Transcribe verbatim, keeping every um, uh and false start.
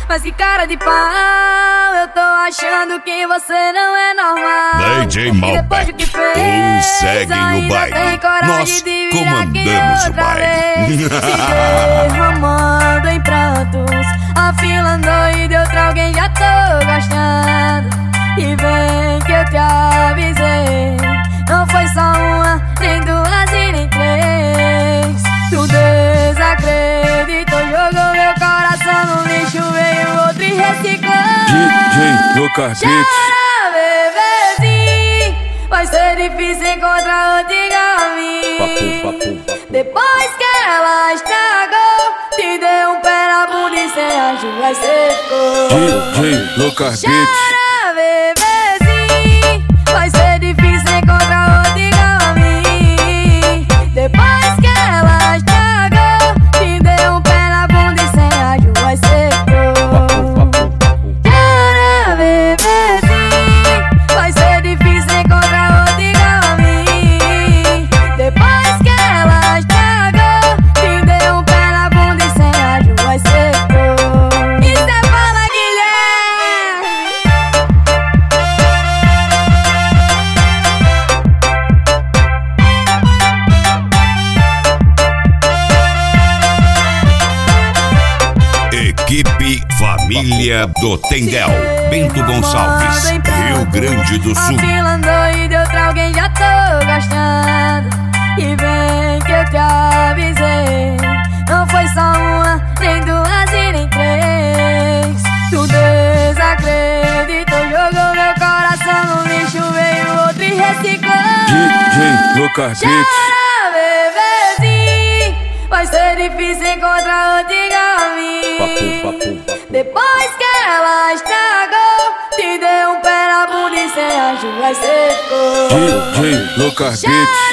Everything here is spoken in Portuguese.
Mas que cara de pau, eu tô achando que você não é normal. D J Malbec, todos seguem o baile, nós comandamos o baile. Se derramando em prantos, afilando e de outra alguém já tô gostando. E vem que eu te avisei, não foi só uma, nem duas e nem três. Tu desacreditou, jogou meu coração no lixo, veio outro e reciclou. D J Lucas Beats. Chora, bebezinho, vai ser difícil encontrar outro igual a mim. Papo, papo, papo. Depois que ela estragou, te deu um pé na bunda e sem ajuda secou. D J Lucas Beats. Chora, bebezinho, vai ser difícil encontrar outro igual a mim. Depois que ela estragou, te deu um pé na bunda e sem ajuda secou. Chora, bebezinho, vai ser difícil encontrar outro igual a mim. Depois que ela estragou, te deu um pé na bunda e sem ajuda secou. Isso é fala, Guilherme. Equipe Família do Tendel, Bento Gonçalves, Rio Grande do Sul. Afilando e de outra alguém já tô gostando. E vem que eu te avisei, não foi só uma, nem duas e nem três. Tu desacreditou, jogou meu coração no lixo, veio outro e reciclou. D J Lucas Beats. Chora, bebezinho, vai ser difícil encontrar outro igual a mim. Papo, papo, papo. Depois que ela estragou, te deu um pé na bunda e sem ajuda secou. D J Lucas Beats.